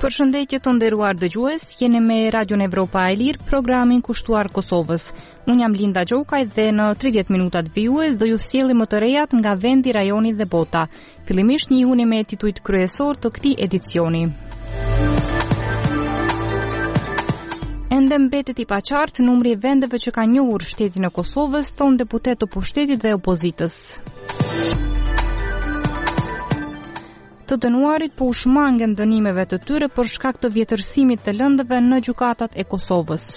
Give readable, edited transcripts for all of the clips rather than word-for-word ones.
Përshëndetje të nderuar dëgjues, jeni me Radion Evropa e Lirë, programin kushtuar Kosovës. Unë jam Linda Gjokaj dhe në 30 minutat vijues do ju sjellim më të rejat nga vendi, rajoni dhe bota. Fillimisht njihuni me titujt kryesor të këtij edicioni. Ende mbetet i paqartë numri i vendeve që kanë njohur shtetin e Kosovës, thon deputet të pushtetit dhe opozitës. Të dënuarit po u shmangen dënimeve të tyre për shkak të vjetërsimit të lëndëve në gjykatat e Kosovës.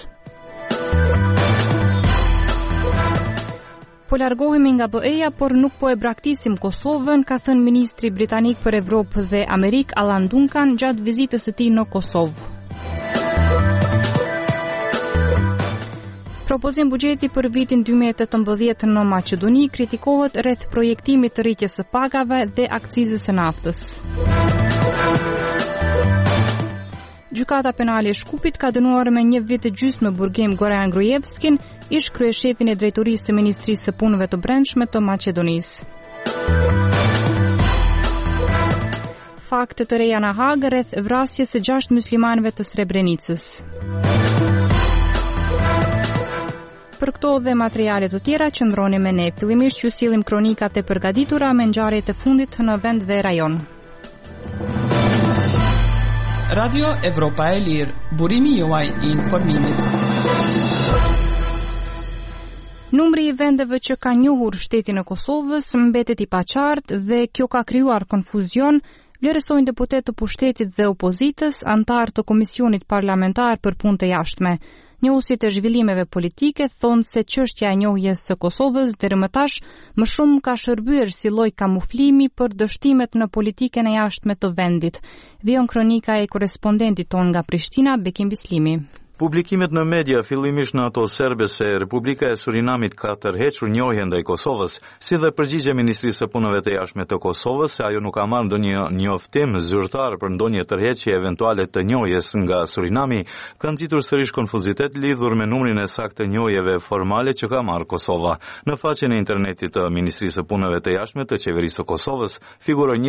Po largohemi nga BE-ja, por nuk po e braktisim Kosovën, ka thënë ministri britanik për Evropë dhe Amerikë Alan Duncan gjatë vizitës së tij në Kosovë. Propozim buxheti për vitin 2018 në Maqedoni kritikohet rreth projektimit të rritjes së pagave dhe akcizës së naftës. Gjykata penale e Shkupit ka dënuar me 1 vit e gjysmë burgim Goran Grujevskin, ish kryeshefin e drejtorisë së Ministrisë së Punëve të Brendshme të Maqedonisë. Fakte të reja në Hagë rreth vrasjes së 6 muslimanëve të Srebrenicës. Për këto dhe materiale të tjera qëndroni me ne. Fillimisht ju sillim kronikat e përgatitura me ngjarjet e fundit në vend dhe rajon. Radio Evropa e Lirë, burimi juaj i informimit. Numri i vendeve që kanë njohur shtetin e Kosovës mbetet i paqartë dhe kjo ka krijuar konfuzion, vlerësojnë deputet të pushtetit dhe opozitës, antar të Komisionit Parlamentar për Punë të Jashtme. Njohësit e zhvillimeve politike thonë se çështja e njohjes së Kosovës deri më tash më shumë ka shërbyer si lloj kamuflimi për dështimet në politikën e jashtme të vendit. Vijon kronika e korrespondentit ton nga Prishtina, Bekim Bislimi. Publikimet në media, fillimisht në ato serbe se Republika e Surinamit ka tërhequr njohjen ndaj Kosovës, si dhe përgjigje Ministrisë së Punëve të Jashtme të Kosovës se ajo nuk ka marrë ndonjë njoftim zyrtar për ndonjë tërheqje eventuale të njohjes nga Surinami, kanë nxitur sërish konfuzitet lidhur me numrin e saktë të njohjeve formale që ka marrë Kosova. Në faqen e internetit të Ministrisë së Punëve të Jashtme të Qeverisë së Kosovës figurojnë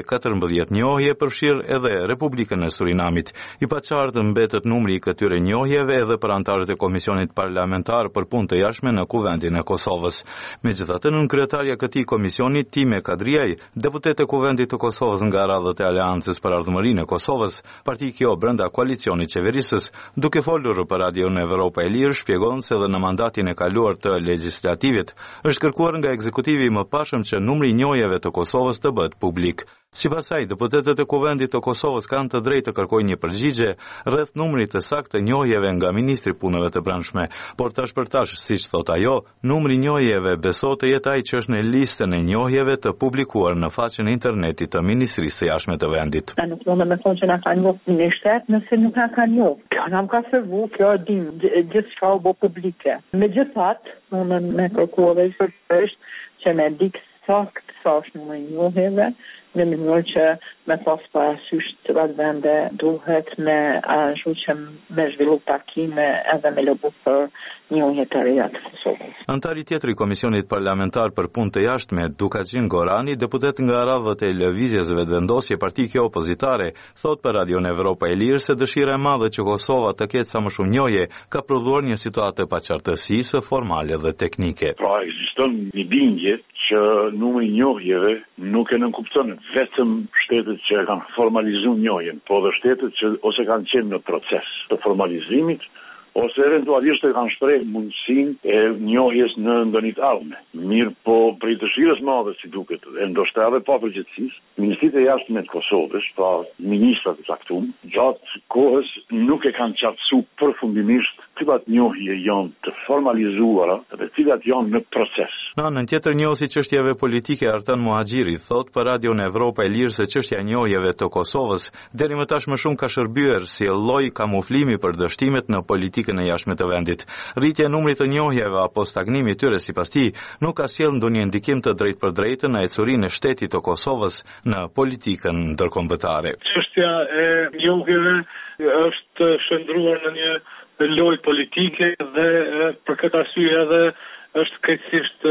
114 njohje përfshirë edhe Republikën e Surinamit. I paqartë mbetet numri i këtyre edhe për antarët e Komisionit Parlamentar për Punë të Jashtme në Kuvendin e Kosovës. Megjithatë, nën kryetarja këtij komisioni, Time Kadriaj, deputet e Kuvendit të Kosovës nga radhët e Aleancës për Ardhmërinë e Kosovës, parti kjo brenda koalicionit qeverisës, duke folur për Radion Evropa e Lirë, shpjegon se edhe në mandatin e kaluar të legjislativit është kërkuar nga ekzekutivi i mëpashëm që numri i njohjeve të Kosovës të bëhet publik. Sipas saj, deputetët e Kuvendit të Kosovës kanë të drejtë të kërkojnë një përgjigje rreth numrit të saktë të njohjeve nga Ministri i Punëve të Brendshme, por tash për tash, siç thot ajo, numri i njohjeve besohet të jetë ai që është në listën e njohjeve të publikuar në faqen e internetit të Ministrisë së Jashtme të vendit. Nuk mund të thonë që na kanë njohur në shtet nëse nuk na kanë njohur. Kjo nam ka servu, kjo dim gjithçka u bë publike. Megjithatë, unë më kërkuar sërish që me dik sakt sa është numri i njohjeve, në mënyrë që me pas parasysh të cilat vende duhet me ashtu që me zhvillu takime edhe me lobu për njohje të reja të Kosovës. Antari tjetër i Komisionit Parlamentar për Punë të Jashtme, Dukaxhin Gorani, deputet nga radhët e lëvizjeve të vendosje partikë opozitare, thot për Radion Evropa e Lirë se dëshira e madhe që Kosova të ketë sa më shumë njohje ka prodhuar një situatë paqartësisë formale dhe teknike. Pra ekziston një bindje që numri i njohjeve nuk e nënkupton vetëm shtetet që kanë formalizuar njohjen, por edhe shtetet që ose kanë qenë në proces të formalizimit, ose eventualisht e kanë shprehur mundësinë e njohjes në ndonjë ardhme. Mirë, po prej dëshirës madhe si duket, e ndoshta edhe pa përgjithësisë, Ministritë e Jashtme të Kosovës, pra ministrat e caktuar, gjatë kohës nuk e kanë qartësuar përfundimisht cilat njohje janë të formalizuara dhe cilat janë në proces. Në anën tjetër, njohësi çështjeve politike Artan Muhaxhiri thot për Radion Evropa e Lirë se çështja e njohjeve të Kosovës deri më tash më shumë ka shërbyer si lloj kamuflimi për dështimet në politikën e jashtme të vendit. Rritja e numrit të njohjeve apo stagnimi i tyre sipas tij nuk ka sjellë ndonjë ndikim të drejtpërdrejtë në ecurinë e shtetit të Kosovës në politikën ndërkombëtare. Çështja e njohjeve është shndruar në një lojë politike dhe për këtë arsye edhe është krejtësisht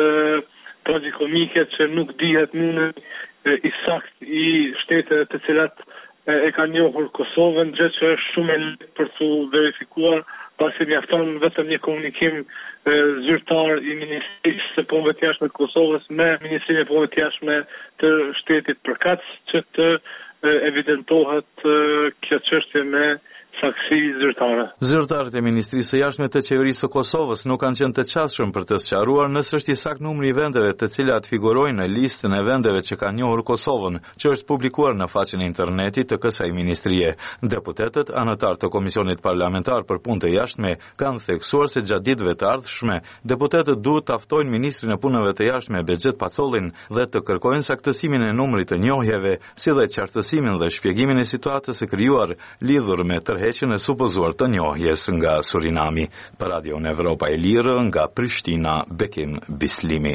tragikomike që nuk dihet numri i saktë i shteteve të cilat e ka njohur Kosovën, gjë që është shumë e lehtë për të verifikuar, pasi mjafton vetëm një komunikim zyrtar i Ministrisë së Punëve të Jashtme të Kosovës me Ministrinë e Punëve të Jashtme të shtetit përkatës që të evidentohet kjo çështje me saksi zyrtare. Zyrtarët e Ministrisë së Jashtme të Qeverisë së Kosovës nuk kanë qenë të qasshëm për të sqaruar nëse është i saktë numri i vendeve të cilat figurojnë në listën e vendeve që kanë njohur Kosovën, që është publikuar në faqen e internetit të kësaj ministrie. Deputetët, anëtarë të Komisionit Parlamentar për Punë të Jashtme, kanë theksuar se gjatë ditëve të ardhshme, deputetët duhet të ftojnë Ministrin e Punëve të Jashtme Bexhet Pacollin dhe të kërkojnë saktësimin e numrit të njohjeve, si dhe qartësimin dhe shpjegimin e situatës së krijuar lidhur me tërheqjen e supozuar të njohjes nga Surinami. Për Radion Evropa e Lirë, nga Prishtina, Bekim Bislimi.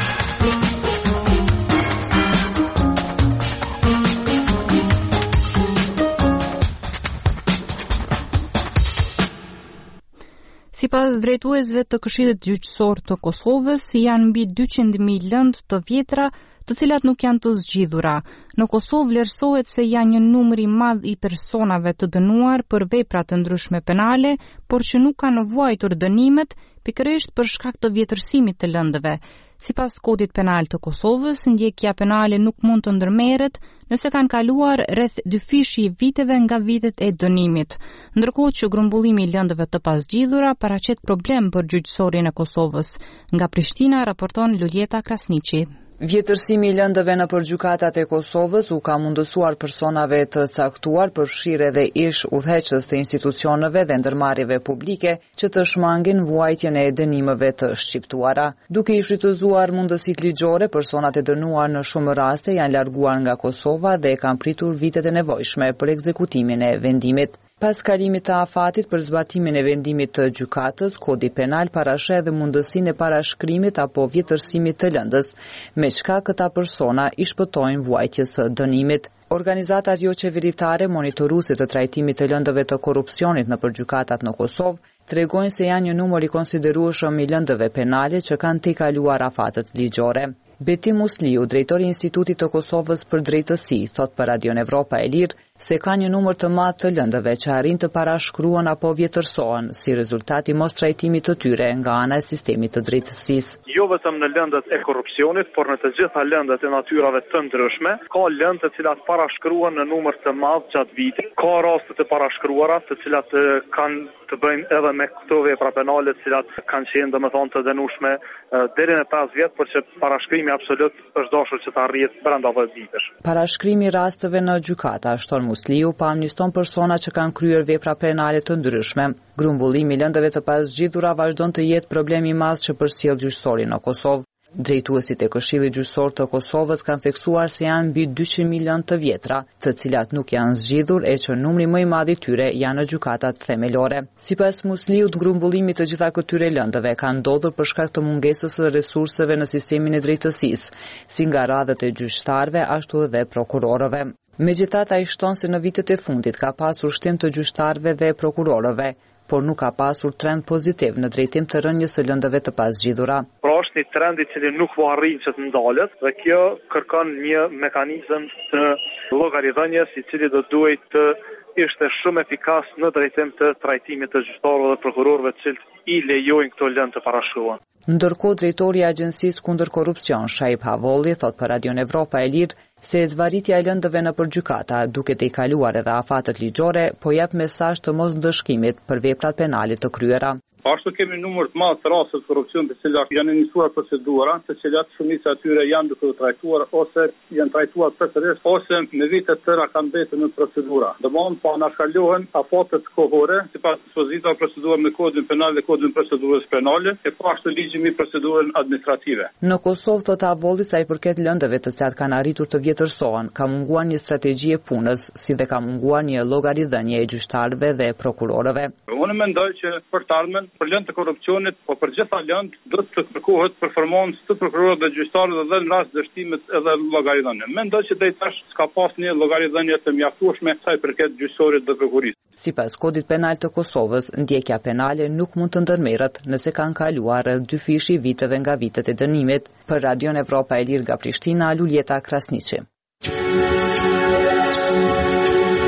Sipas drejtuesve të Këshillit Gjyqësor të Kosovës, janë mbi 200.000 lëndë të vjetra të cilat nuk janë të zgjidhura. Në Kosovë vlerësohet se janë një numër i madh i personave të dënuar për vepra të ndryshme penale, por që nuk kanë vuajtur dënimet pikërisht për shkak të vjetërsimit të lëndëve. Sipas kodit penal të Kosovës, ndjekja penale nuk mund të ndërmerret nëse kanë kaluar rreth 2 viteve nga vitet e dënimit. Ndërkohë që grumbullimi i lëndëve të pazgjidhura paraqet problem për gjyqësorin e Kosovës. Nga Prishtina raporton Luljeta Krasniqi. Vjetërsimi i lëndëve në gjykatat e Kosovës u ka mundësuar personave të caktuar përfshirë edhe ish udhëheqës të institucioneve dhe ndërmarrjeve publike që të shmangin vuajtjen e dënimeve të shqiptuara. Duke i shfrytëzuar mundësitë ligjore, personat e dënuar në shumë raste janë larguar nga Kosova dhe kanë pritur vitet e nevojshme për ekzekutimin e vendimit. Pas kalimit të afatit për zbatimin e vendimit të gjykatës, kodi penal parasheh edhe mundësinë e parashkrimit apo vjetërsimit të lëndës, me çka këta persona i shpëtojnë vuajtjes së dënimit. Organizatat jo qeveritare monitoruese të trajtimit të lëndëve të korrupsionit në gjykatat në Kosovë tregojnë se janë një numër i konsiderueshëm i lëndëve penale që kanë tejkaluar afatet ligjore. Beti Musliu, drejtori i Institutit të Kosovës për Drejtësi, thot për Radion Evropa e Lirë se ka një numër të madh të lëndëve që arrin të parashkruhen apo vjetërsohen si rezultat i mos trajtimit të tyre nga ana e sistemit të drejtësisë. Jo vetëm në lëndët e korrupsionit, por në të gjitha lëndët e natyrave të ndryshme, ka lëndë të cilat parashkruhen në numër të madh gjatë vitit. Ka raste të parashkruara të cilat kanë të bëjnë edhe me këto vepra penale të cilat kanë qenë domethënë të dënueshme deri në 5 vjet, por që parashkrimi absolut është dashur që të arrihet brenda 10 ditësh. Parashkrimi rasteve në gjykata, shton Musliu, pa amniston persona që kanë kryer vepra penale të ndryshme. Grumbullimi i lëndëve të pazgjidhura vazhdon të jetë problem i madh që përcjell gjyqësori në Kosovë. Drejtuesit e Këshillit Gjyqësor të Kosovës kanë theksuar se janë mbi 200.000 lëndë të vjetra, të cilat nuk janë zgjidhur e që numri më i madh i tyre janë në gjykatat themelore. Sipas Musliut, grumbullimi të gjitha këtyre lëndëve ka ndodhur për shkak të mungesës së resurseve në sistemin e drejtësisë, si nga radhët e gjyqtarëve ashtu edhe prokurorëve. Megjithatë, ai shton se në vitet e fundit ka pasur shtim të gjyqtarëve dhe prokurorëve, por nuk ka pasur trend pozitiv në drejtim të rënjes së lëndëve të pazgjidhura. Pra është një trend i cili nuk po arrin që të ndalet dhe kjo kërkon një mekanizëm të llogaridhënies i cili do duhet të ishte shumë efikas në drejtim të trajtimit të gjyqtarëve dhe prokurorëve të cilët i lejojnë këto lëndë të parashkruan. Ndërkohë, drejtori i Agjencisë kundër korrupsion, Shaib Havolli, thot për Radion Evropa e Lirë se zvarritja e lëndëve në gjykata duke të i kaluar edhe afatet ligjore, po jep mesazh të mos ndëshkimit për veprat penale të kryera. Ashtu kemi numër të madh të raste të korrupsionit të cilat janë iniciuar procedura, të cilat shumica e tyre janë duke u trajtuar ose janë trajtuar përsërisht ose me vite të tëra kanë mbetur në procedura. Domthonë po anashkalohen afatet kohore sipas dispozitave procedurore me kodin penal dhe kodin procedurës penale e po ashtu ligji mbi procedurën administrative. Në Kosovë, thot Avolli, sa i përket lëndëve të cilat kanë arritur të vjetërsohen, ka munguar një strategji e punës, si dhe ka munguar një llogaridhënie e gjyqtarëve dhe prokurorëve. Unë mendoj që për të ardhmen për lëndë të korrupsionit, po për gjitha lëndë do të kërkohet performancë të prokurorëve dhe gjyqtarëve dhe në rast dështimit edhe llogaridhënie. Mendoj që deri tash s'ka pas një llogaridhënie të mjaftueshme sa i përket gjyqësorit dhe prokurisë. Sipas kodit penal të Kosovës, ndjekja penale nuk mund të ndërmerret nëse kanë kaluar rreth 2 viteve nga vitet e dënimit. Për Radion Evropa e Lirë nga Prishtina, Luljeta Krasniqi.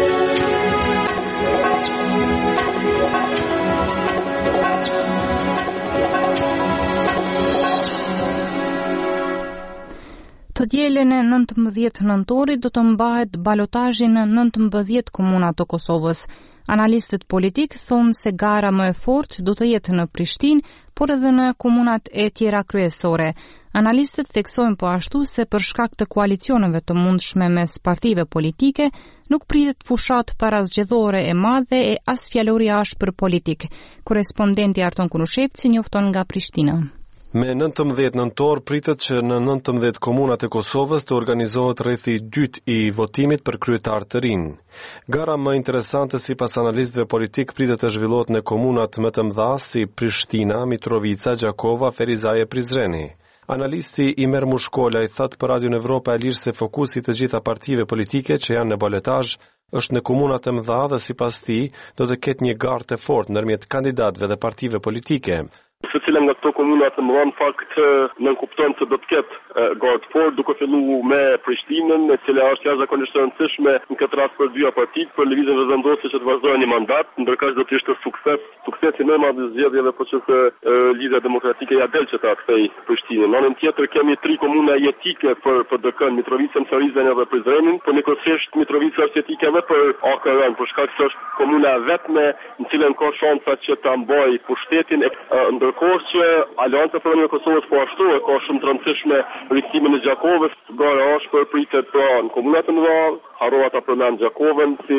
Së dielën e 19 nëntorit do të mbahet balotazhi në 19 komuna të Kosovës. Analistët politik thonë se gara më e fortë do të jetë në Prishtinë, por edhe në komunat e tjera kryesore. Analistët theksojnë po ashtu se për shkak të koalicioneve të mundshme mes partive politike, nuk pritet fushat parazgjedhore e madhe e as fjalori ashpër politik. Korrespondenti Arton Kunushevci njofton nga Prishtina. Me 19 nëntor pritet që në 19 komunat e Kosovës të organizohet rrethi 2 i votimit për kryetar të rinj. Gara më interesante sipas analistëve politik pritet të zhvillohet në komunat më të mëdha si Prishtina, Mitrovica, Gjakova, Ferizaje, Prizreni. Analisti Imer Mushkola i thot për Radio Evropa e Lirë se fokusi të gjitha partive politike që janë në balotazh është në komunat e mëdha dhe sipas tij do të ketë një garë të fortë ndërmjet kandidatëve dhe partive politike. Secila nga këto komuna të mëdha në fakt nënkupton se do të ketë garë të fortë, duke filluar me Prishtinën, e cila është jashtëzakonisht e rëndësishme në këtë rast për dy partitë, për lëvizjen vendosur që të vazhdojë një mandat, ndërkaq do të ishte suksesi më i madh i zgjedhjeve, por që Lidhja Demokratike ja del që ta kthej Prishtinën. Në anën tjetër kemi 3 komuna jetike për PDK-n, Mitrovicën, Sarizën dhe Prizrenin, por nikosisht Mitrovica është jetike edhe për AKR-n, për shkak se është komuna vetme në cilën ka shansa që ta mbajë pushtetin ndërkohë që Aleanca për Union e Kosovës po ashtu e ka shumë të rëndësishme rikëtimin e Gjakovës. Gara ashpër pritet pra në komunat e mëdha, harrova ta përmend Gjakovën si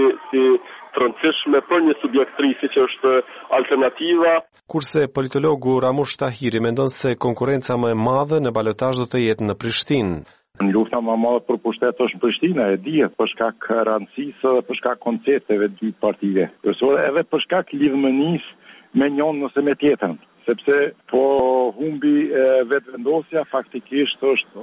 të rëndësishme për një subjekt të ri siç është alternativa. Kurse politologu Ramush Tahiri mendon se konkurenca më e madhe në balotazh do të jetë në Prishtinë. Në lufta më e madhe për pushtet është në Prishtinë, e dihet për shkak rëndësisë dhe për shkak koncepteve të dy partive. Edhe për shkak lidhmënisë me njën nëse me tjetën, sepse po humbi vetëvendosja faktikisht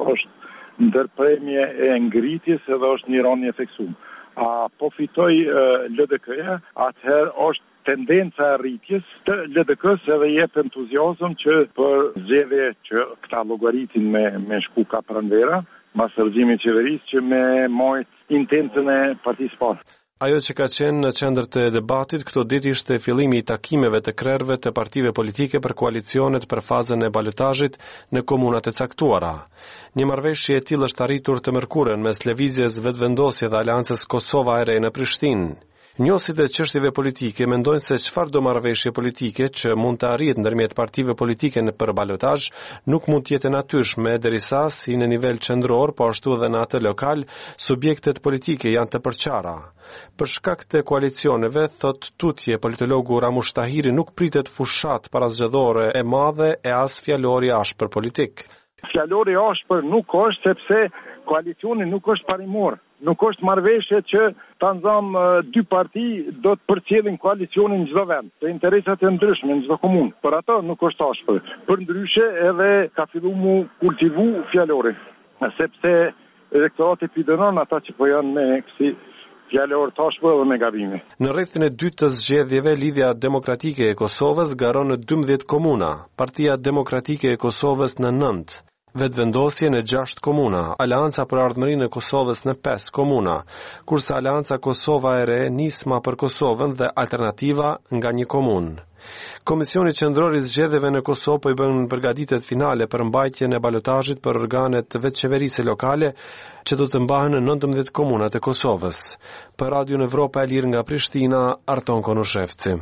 është ndërpremje e ngritjes edhe është një rënje theksuar. Po fitoj LDK-ja, atëherë është tendenca e rritjes të LDK-s edhe jep entuziazëm që për zgjedhje që këta llogaritin me shku ka pranvera, mas rrëzimit qeverisë që me mojt intencën e partisë parë. Ajo që ka qenë në qendër të debatit këto ditë ishte fillimi i takimeve të krerëve të partive politike për koalicionet për fazën e balotazhit në komunat e caktuara. Një marrëveshje e tillë është arritur të mërkurën mes lëvizjes vetëvendosje dhe Aleancës Kosova e Re në Prishtinë. Njohësit e çështjeve politike mendojnë se çfarëdo marrëveshje politike që mund të arrihet ndërmjet partive politike në për balotazh nuk mund të jetë natyrshme derisa si në nivel qendror, po ashtu edhe në atë lokal, subjektet politike janë të përqara. Për shkak të koalicioneve, thot tutje politologu Ramush Tahiri, nuk pritet fushat parazgjedhore e madhe e as fjalori ashpër politik. Fjalori ashpër nuk është sepse koalicioni nuk është parimor. Nuk është marrëveshje që ta nxamë dy parti do të përcjellin koalicionin në çdo vend, të interesat e ndryshme në çdo komunë. Për ato nuk është ashpër. Për ndryshe edhe ka filluar mu kultivu fjalori, sepse elektorati pidonon ata që po janë me kësi fjalor të ashpër dhe me gabime. Në rrethin e dytë të zgjedhjeve, Lidhja Demokratike e Kosovës garon në 12 komuna, Partia Demokratike e Kosovës në 9. Vetëvendosje në 6 komuna, Aleanca për Ardhmërinë e Kosovës në 5 komuna, kurse Aleanca Kosova e Re, Nisma për Kosovën dhe Alternativa nga 1 komunë. Komisioni Qendror i Zgjedhjeve në Kosovë po i bën përgatitjet finale për mbajtjen e balotazhit për organet vetëqeverisë lokale që do të mbahen në 19 komunat e Kosovës. Për Radio Evropa e Lirë nga Prishtina, Arton Konushevci.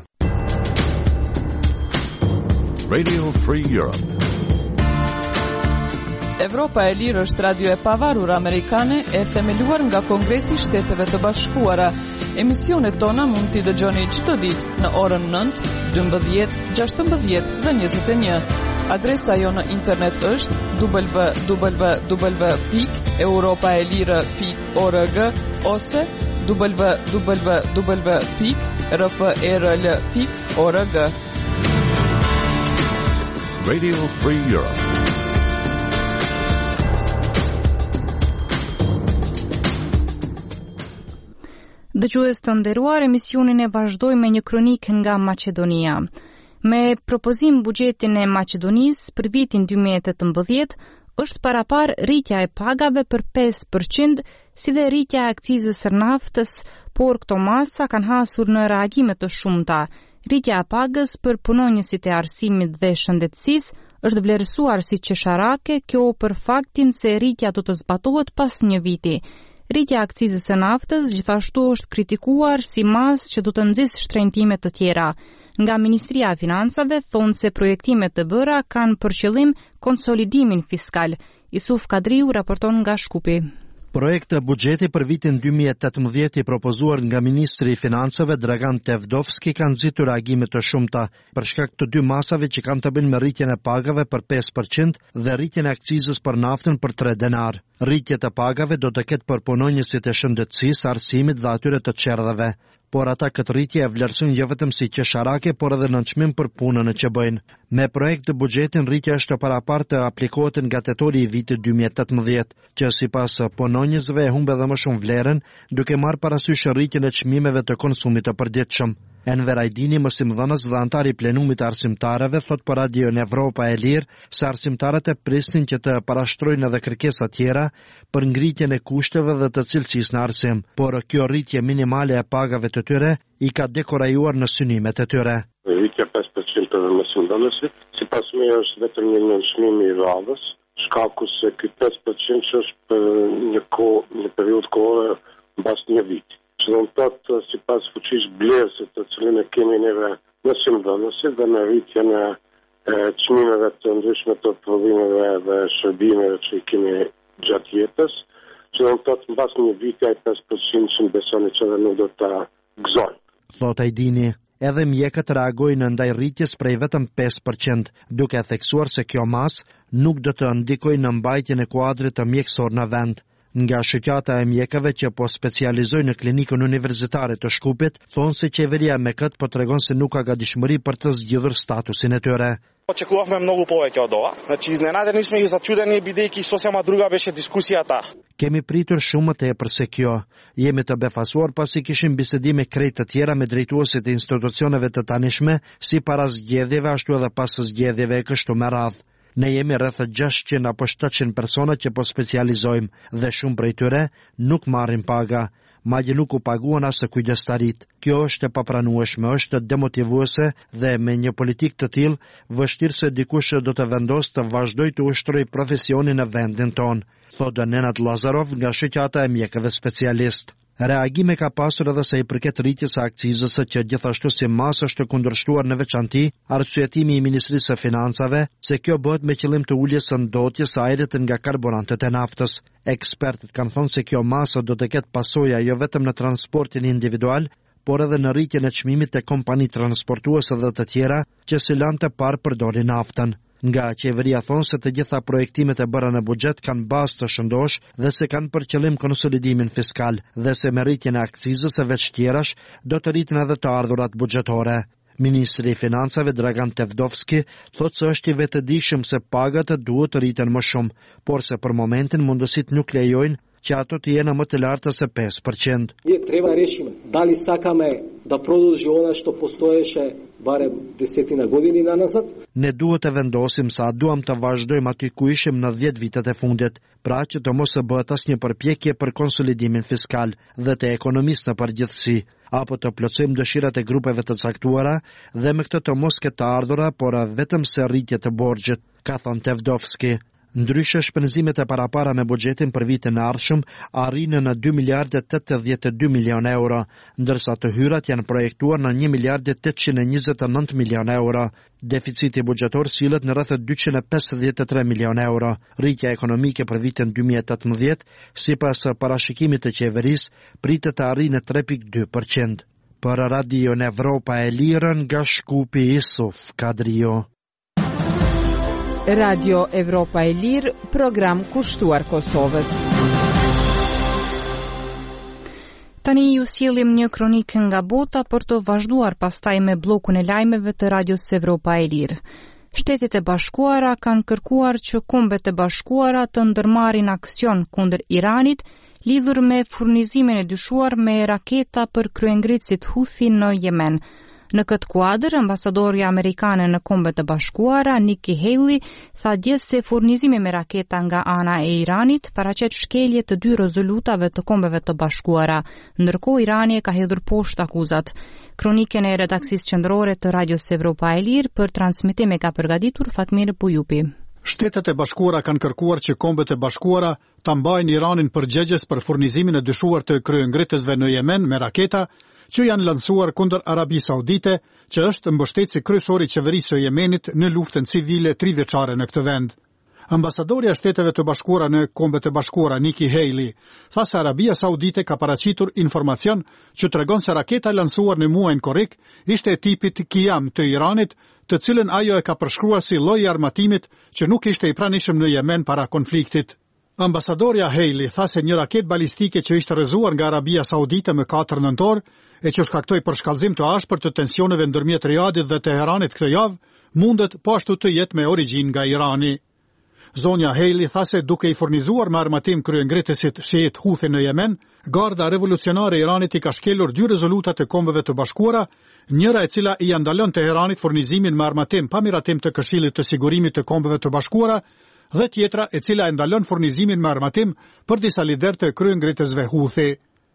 Radio Free Europe. Evropa e Lirë është radio e pavarur amerikane e themeluar nga Kongresi i Shteteve të Bashkuara. Emisionet tona mund t'i dëgjoni çdo ditë në orën 9, 12, 16 dhe 21. Adresa jo në internet është www.europaelire.org ose www.rfrl.org. Radio Free Europe. Dëgjues të nderuar, emisionin e vazhdoj me një kronik nga Maqedonia. Me propozim buxhetin e Maqedonisë për vitin 2018 është parapar rritja e pagave për 5%, si dhe rritja e akcizës së naftës, por këto masa kanë hasur në reagime të shumta. Rritja e pagës për punonjësit e arsimit dhe shëndetësisë Është vlerësuar si qesharake, kjo për faktin se rritja do të zbatohet pas një viti. Rritja e akcizës së naftës gjithashtu është kritikuar si masë që do të nxjisë shtrëngtime të tjera. Nga Ministria e Financave thonë se projektimet të bëra kanë për qëllim konsolidimin fiskal. Isuf Kadriu raporton nga Shkupi. Projekti e buxheti për vitin 2018 i propozuar nga Ministri i Financave Dragan Tevdovski kanë nxitur reagime të shumta për shkak të dy masave që kanë të bëjnë me rritjen e pagave për 5% dhe rritjen e akcizës për naftën për 3 denar. Rritjet e pagave do të ketë për punonjësit e shëndetësisë, arsimit dhe atyre të çerdheve. Por ata këtë rritje e vlerësojnë jo vetëm si qesharake, por edhe në çmim për punën që bëjnë. Me projekt të buxhetin rritja është parapartë të aplikohet nga tetori i vitit 2018, që sipas punonjësve e humbe edhe më shumë vlerën, duke marrë parasysh rritjen e çmimeve të konsumit të përditshëm. Enver Ajdini, mësimdhënës dhe antar i plenumit të arsimtarëve, thot për Radio Evropa e Lirë se arsimtarët e prisnin që të parashtrojnë edhe kërkesa tjera për ngritjen e kushteve dhe të cilësisë në arsim, por kjo rritje minimale e pagave të tyre i ka dekorajuar në synimet e tyre. Rritja 5% për mësimdhënësit, sipas me është vetëm një nënçmim i radhës, shkaku se ky 5% është për një periudhë kohore mbas një viti. Që do të thotë sipas fuqisë blerëse të cilën e kemi neve mësimdhënësit dhe me rritjen e çmimeve të ndryshme të prodhimeve dhe shërbimeve që i kemi gjatë jetës, që do të thotë mbas një viti ai 5% që besoni që nuk do ta gëzojnë. Thot Ajdini, edhe mjekët reagojnë ndaj rritjes prej vetëm 5%, duke theksuar se kjo mas nuk do të ndikojë në mbajtjen e kuadrit të mjekësor në vend. Nga shoqata e mjekëve që po specializojnë në klinikën universitare të Shkupit, thonë se qeveria me këtë po tregon se nuk ka gatishmëri për të zgjidhur statusin e tyre. Očekujeme mnogo повеќе од ова. Значи изненадени сме и зачудени бидејќи сосема друга беше дискусијата. Kemi pritur shumë të tepër se kjo. Jemi të befasuar pasi kishim bisedime krejt të tjera me drejtuesit e institucioneve të tanishme, si para zgjedhjeve ashtu edhe pas zgjedhjeve kështu me radhë. Ne jemi rreth 600 apo 700 persona që po specializojmë dhe shumë prej tyre nuk marrin paga, madje nuk u paguan as kujdestarit. Kjo është e papranueshme, është demotivuese dhe me një politikë të tillë vështirë se dikush do të vendosë të vazhdojë të ushtrojë profesionin në vendin tonë, thotë Nenad Lazarov nga shoqata e mjekëve specialist. Reagime ka pasur edhe se i përket rritjes së akcizës që gjithashtu si masë është kundërshtuar në veçanti arsyetimi i Ministrisë së Financave se kjo bëhet me qëllim të uljes së ndotjes së ajrit nga karburantet e naftës. Ekspertët kanë thënë se kjo masë do të ketë pasoja jo vetëm në transportin individual, por edhe në rritjen e çmimit të kompani transportuese dhe të tjera që sillan të parë përdorin naftën. Nga qeveria thonë se të gjitha projektimet e bëra në buxhet kanë bazë të shëndosh dhe se kanë për qëllim konsolidimin fiskal dhe se me rritjen e akcizës së veç tjerash do të rriten edhe të ardhurat buxhetore. Ministri i Financave Dragan Tevdovski thotë se është i vetëdijshëm se pagat duhet të rriten më shumë, por se për momentin mundësitë nuk lejojnë që ato të jenë më të larta se 5%. Ние треба да решиме дали сакаме да продолжи она што постоеше барем десетина години назад. Ne duhet të vendosim sa duam të vazhdojmë aty ku ishim në 10 vitet e fundit, pra që të mos bëhet asnjë përpjekje për konsolidimin fiskal dhe të ekonomisë në përgjithësi, apo të plotësojmë dëshirat e grupeve të caktuara dhe me këtë të mos ketë ardhura, por vetëm se rritje të borxhit, ka thënë Tevdovski. Ndryshe shpenzimet e parapara me buxhetin për vitin e ardhshëm arrin në 2 miliardë 82 milion euro, ndërsa të hyrat janë projektuar në 1 miliardë 829 milion euro. Deficiti buxhetor sillet në rreth 253 milion euro. Rritja ekonomike për vitin 2018, sipas parashikimit të qeverisë, pritet të arrijë në 3.2%. Për Radio Evropa e Lirë nga Shkupi, Isuf Kadrio. Radio Evropa e Lirë, program kushtuar Kosovës. Tani ju sjellim një kronikë nga bota për të vazhduar pastaj me bllokun e lajmeve të Radios Evropa e Lirë. Shtetet e Bashkuara kanë kërkuar që Kombet e Bashkuara të ndërmarrin aksion kundër Iranit lidhur me furnizimin e dyshuar me raketa për kryengritësit Houthi në Yemen. Në këtë kuadër, ambasadorja amerikane në Kombet e Bashkuara, Nikki Haley, tha dje se furnizimi me raketa nga ana e Iranit paraqet shkelje të 2 rezolutave të Kombeve të Bashkuara, ndërkohë Irani e ka hedhur poshtë akuzat. Kronikën e redaksisë qendrore të Radios Evropa e Lirë për transmetim e ka përgatitur Fatmir Pujupi. Shtetet e Bashkuara kanë kërkuar që Kombet e Bashkuara ta mbajnë Iranin përgjegjës për furnizimin e dyshuar të kryengritësve në Yemen me raketa që janë lancuar kundër Arabisë Saudite, që është mbështetësi kryesor i qeverisë së Yemenit në luftën civile 3 vjeçare në këtë vend. Ambasadorja e Shteteve të Bashkuara në Kombet e Bashkuara, Nikki Haley, tha se Arabia Saudite ka paraqitur informacion që tregon se raketa lancuar në muajin korrik ishte e tipit Qiyam të Iranit, të cilën ajo e ka përshkruar si lloj i armatimit që nuk ishte i pranishëm në Yemen para konfliktit. Ambasadorja Haley tha se një raketë balistike që ishte rrëzuar nga Arabia Saudite më 4 nëntor e që shkaktoi përshkallëzim të ashpër të tensioneve ndërmjet Riyadit dhe Teheranit këtë javë, mundet po ashtu të jetë me origjinë nga Irani. Zonja Haley tha se duke i furnizuar me armatim kryengritësit Shiit Houthi në Yemen, Garda Revolucionare e Iranit i ka shkelur 2 rezoluta të Kombeve të Bashkuara, njëra e cila i ndalon Teheranit furnizimin me armatim pa miratim të Këshillit të Sigurimit të Kombeve të Bashkuara, dhe tjetra e cila e ndalon furnizimin me armatim për disa lider të kryengritësve Houthi.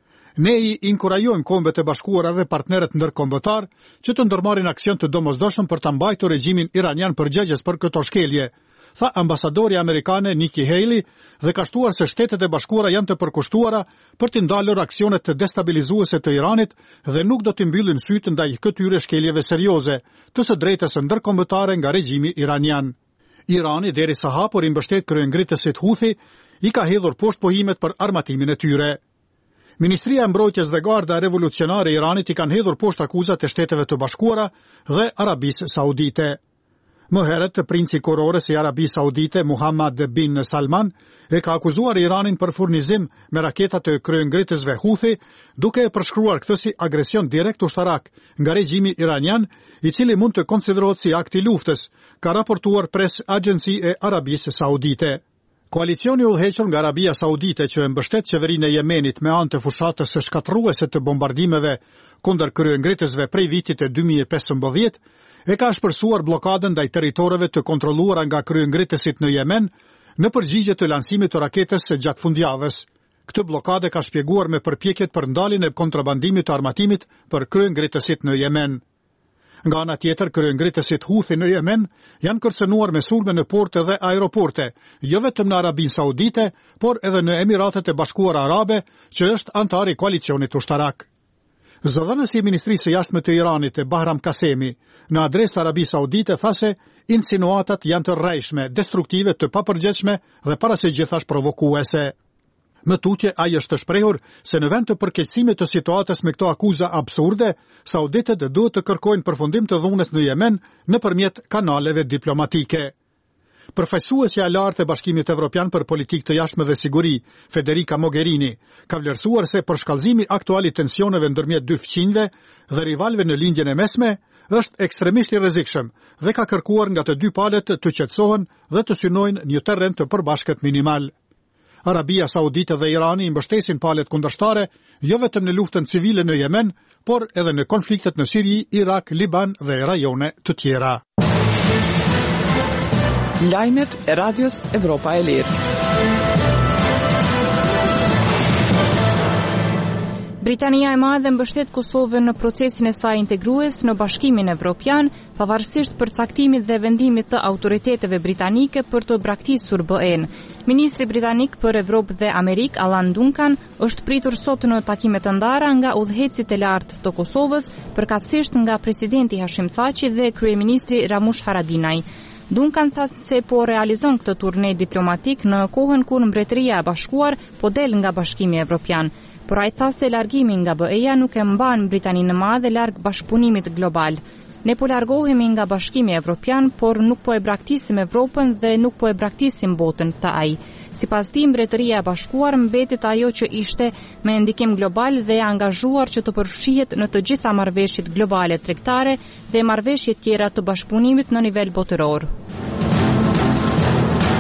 Ne i inkurajojmë Kombet e Bashkuara dhe partnerët ndërkombëtar që të ndërmarrin aksion të domosdoshëm për ta mbajtur regjimin iranian përgjegjës për këto shkelje, tha ambasadorja amerikane Nikki Haley, dhe ka shtuar se Shtetet e Bashkuara janë të përkushtuara për të ndalur aksionet të destabilizuese të Iranit dhe nuk do të mbyllin sytë ndaj këtyre shkeljeve serioze, të së drejtës ndërkombëtare nga regjimi iranian. Irani, derisa hapur i mbështet kryengritësit Houthi, i ka hedhur poshtë pohimet për armatimin e tyre. Ministria e Mbrojtjes dhe Garda Revolucionare e Iranit i kanë hedhur poshtë akuzat e Shteteve të Bashkuara dhe Arabisë Saudite. Më herët, princi kurorës i Arabisë Saudite, Muhammad bin Salman, e ka akuzuar Iranin për furnizim me raketa të kryengritësve Houthi, duke e përshkruar këtë si agresion direkt ushtarak nga regjimi iranian, i cili mund të konsiderohet si akt i luftës, ka raportuar Press Agency e Arabisë Saudite. Koalicioni udhëhequr nga Arabia Saudite që e mbështet qeverinë e Yemenit me anë të fushatës së shkatërruese të bombardimeve kundër kryengritësve prej vitit e 2015, e ka shpërsuar blokadën ndaj territoreve të kontrolluara nga kryengritësit në Yemen në përgjigje të lansimit të raketës së gjatë fundjavës. Këtë blokadë ka shpjeguar me përpjekjet për ndaljen e kontrabandimit të armatimit për kryengritësit në Yemen. Nga ana tjetër, kryengritësit Houthi në Yemen janë kërcënuar me sulme në porte dhe aeroporte, jo vetëm në Arabinë Saudite, por edhe në Emiratet e Bashkuara Arabe, që është antar i koalicionit ushtarak. Zëdhënësi i Ministrisë së Jashtme të Iranit, Bahram Kasemi, në adresë të Arabisë Saudite tha se insinuatat janë të rrejshme, destruktive, të papërgjithshme dhe parasëgjithash provokuese. Më tutje, ai është të shprehur se në vend të përkeqësimit të situatës me këto akuza absurde, sauditët duhet të kërkojnë përfundim të dhunës në Yemen nëpërmjet kanaleve diplomatike. Përfaqësuesja e lartë e Bashkimit Evropian për politikë të jashtme dhe siguri, Federica Mogherini, ka vlerësuar se përshkallëzimi aktual i tensioneve ndërmjet dy fqinjve dhe rivalëve në lindjen e mesme është ekstremisht i rrezikshëm dhe ka kërkuar nga të dy palët të qetësohen dhe të synojnë një terren të përbashkët minimal. Arabia Saudite dhe Irani mbështesin palët kundërshtare jo vetëm në luftën civile në Yemen, por edhe në konfliktet në Siri, Irak, Liban dhe rajone të tjera. Lajmet e Radios Evropa e Lirë. Britania e Madhe mbështet Kosovën në procesin e saj integrues në Bashkimin Evropian, pavarësisht përcaktimit dhe vendimit të autoriteteve britanike për të braktisur BE-n. Ministri britanik për Evropë dhe Amerikë, Alan Duncan, është pritur sot në takime të ndara nga udhëheqësit e lartë të Kosovës, përkatësisht nga presidenti Hashim Thaçi dhe kryeministri Ramush Haradinaj. Duncan tha se po realizon këtë turne diplomatik në kohën kur Mbretëria e Bashkuar po del nga Bashkimi Evropian. Por ai tha se largimi nga BE-ja nuk e mban Britaninë e Madhe larg bashkëpunimit global. Ne po largohemi nga Bashkimi Evropian, por nuk po e braktisim Evropën dhe nuk po e braktisim botën, tha ai. Sipas tij, Mbretëria e Bashkuar mbetet ajo që ishte me ndikim global dhe e angazhuar që të përfshihet në të gjitha marrëveshjet globale tregtare dhe marrëveshjet tjera të bashkëpunimit në nivel botëror.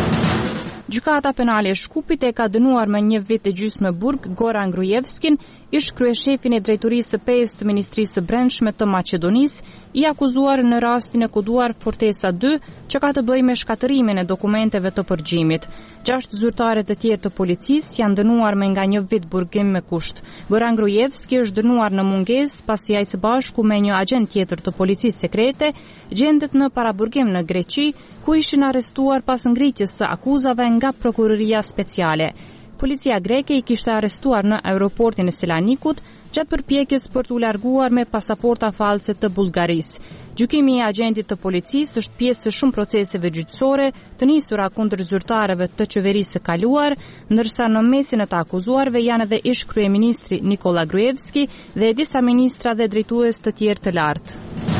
Gjykata penale e Shkupit e ka dënuar me 1 vit e gjysmë burg Goran Grujevskin, ish kryeshefin e drejtorisë së 5 të Ministrisë së Brendshme të Maqedonisë, i akuzuar në rastin e koduar Fortesa 2, që ka të bëjë me shkatërimin e dokumenteve të përgjimit. 6 zyrtare të tjerë të policisë janë dënuar me nga 1 vit burgim me kusht. Goran Grujevski është dënuar në mungesë pasi ai së bashku me një agent tjetër të policisë sekrete gjendet në paraburgim në Greqi, ku ishin arrestuar pas ngritjes së akuzave nga prokuroria speciale. Policia greke i kishte arrestuar në aeroportin e Selanikut gjatë përpjekjes për t'u larguar me pasaporta false të Bullgarisë. Gjykimi i agentit të policisë është pjesë e shumë proceseve gjyqësore të nisura kundër zyrtarëve të qeverisë së kaluar, ndërsa në mesin e të akuzuarve janë edhe ish kryeministri Nikola Gruevski dhe disa ministra dhe drejtues të tjerë të lartë.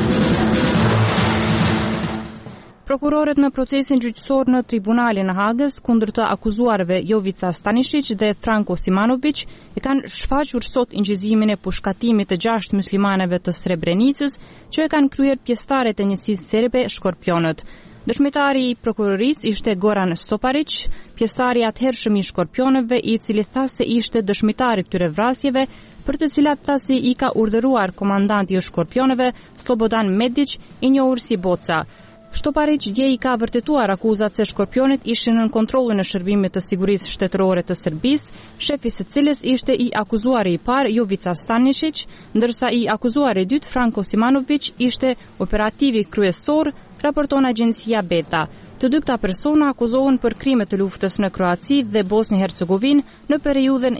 Prokurorët në procesin gjyqësor në tribunalin në Hagës kundër të akuzuarve Jovica Stanisic dhe Franko Simanovic e kanë shfaqur sot incizimin e pushkatimit të 6 muslimaneve të Srebrenicës që e kanë kryer pjesëtarët e njësisë serbe Shkorpionët. Dëshmitari i prokurorisë ishte Goran Stoparic, pjesëtari atëhershëm i Shkorpionëve, i cili tha se ishte dëshmitari këtyre vrasjeve, për të cilat tha se i ka urdhëruar komandanti i Shkorpionëve Slobodan Medic, i njohur si Boca. Shtoparic dje i ka vërtetuar akuzat se Shkorpionët ishin në kontrollin e shërbimit të sigurisë shtetërore të Serbisë, shefi së cilës ishte i akuzuari i parë Jovica Stanisic, ndërsa i akuzuari i dytë Franko Simanovic ishte operativi kryesor, raporton agjencia Beta. Të dy këta persona akuzohen për krime të luftës në Kroaci dhe Bosni-Hercegovinë në periudhën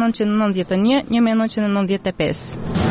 1991-1995.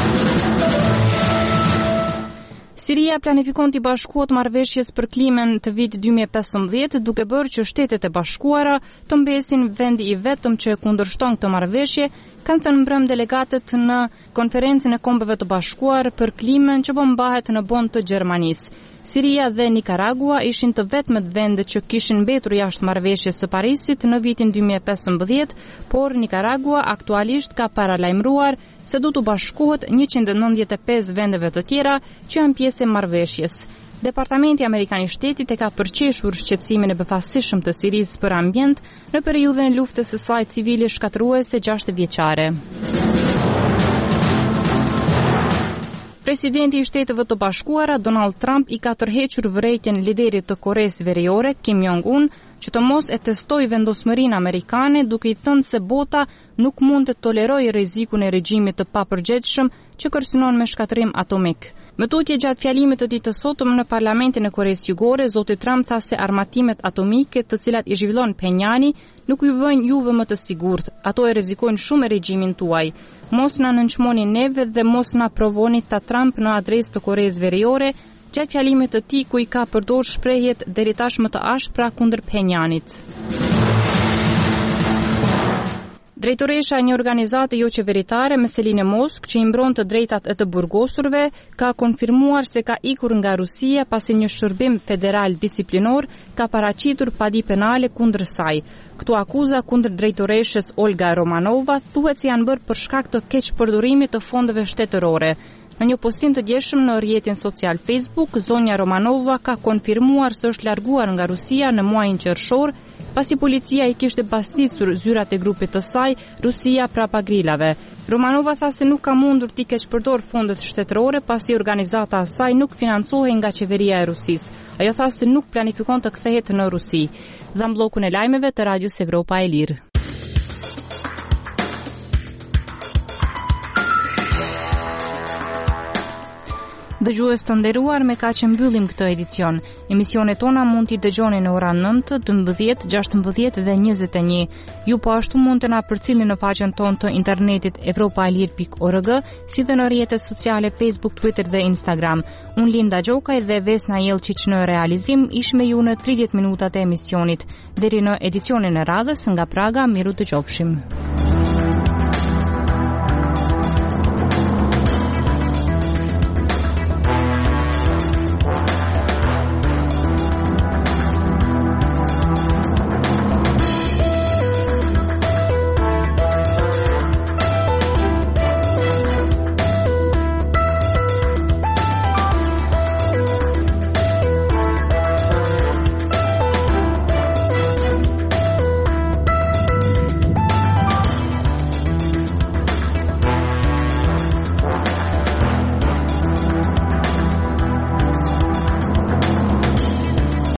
Siria planifikon t'i bashkohet marrëveshjes për klimën të vitit 2015, duke bërë që Shtetet e Bashkuara të mbesin vendi i vetëm që e kundërshton këtë marrëveshje, kanë thënë mbrëm delegatët në konferencën e Kombeve të Bashkuar për klimën që po mbahet në Bonn të Gjermanisë. Siria dhe Nikaragua ishin të vetmet vendet që kishin mbetur jashtë marrëveshjes së Parisit në vitin 2015, por Nikaragua aktualisht ka paralajmëruar se do të bashkohet 195 vendeve të tjera që janë pjesë e marrëveshjes. Departamenti Amerikan i Shtetit e ka përqeshur shqetësimin e befasishëm të Sirisë për ambient në periudhën e luftës së saj civile shkatëruese 6 vjeçare. Presidenti i Shteteve të Bashkuara Donald Trump i ka tërhequr vërejtjen liderit të Koreas Veriore Kim Jong-un që të mos e testoj vendosmërinë amerikane, duke i thënë se bota nuk mund të tolerojë rrezikun e regjimit të papërgjegjshëm që kërcënon me shkatërim atomik. Më tutje gjatë fjalimit të ditës sotëm në Parlamentin e Koreas Jugore, zoti Trump tha se armatimet atomike të cilat i zhvillon Pjenjani nuk ju bëjnë juve më të sigurt. Ato e rrezikojnë shumë regjimin tuaj. Mos na nënçmoni neve dhe mos na provoni, tha Trump në adresë të Koreas Veriore, gjatë fjalimit të tij ku i ka përdorur shprehjet deri tashmë të ashpra kundër Pjenjanit. Drejtoresha e një organizate jo qeveritare, Meseline Mosk, që i mbron të drejtat e të burgosurve, ka konfirmuar se ka ikur nga Rusia pasi një shërbim federal disiplinor ka paraqitur padi penale kundër saj. Këto akuza kundër drejtoreshes Olga Romanova thuhet se janë bërë për shkak të keqpërdorimit të fondeve shtetërore. Në një postim të djeshëm në rrjetin social Facebook, zonja Romanova ka konfirmuar se është larguar nga Rusia në muajin qershor, pasi policia i kishte bastisur zyrat e grupit të saj, Rusia prapa grilave. Romanova tha se nuk ka mundur t'i keqpërdor fondet shtetërore pasi organizata e saj nuk financohej nga qeveria e Rusisë. Ajo tha se nuk planifikon të kthehet në Rusi. Dha bllokun e lajmeve të Radios Evropa e Lirë. Dëgjues të nderuar, me kaq që mbyllim këtë edicion. Emisionet tona mund t'i dëgjoni në orën 9, 12, 16 dhe 21. Ju po ashtu mund të na përcjellni në faqen tonë të internetit evropaelir.org, si dhe në rrjetet sociale Facebook, Twitter dhe Instagram. Unë Linda Gjokaj dhe Vesna Jellčić në realizim ishim me ju në 30 minutat e emisionit. Deri në edicionin e radhës nga Praga, miru dëgjofshim.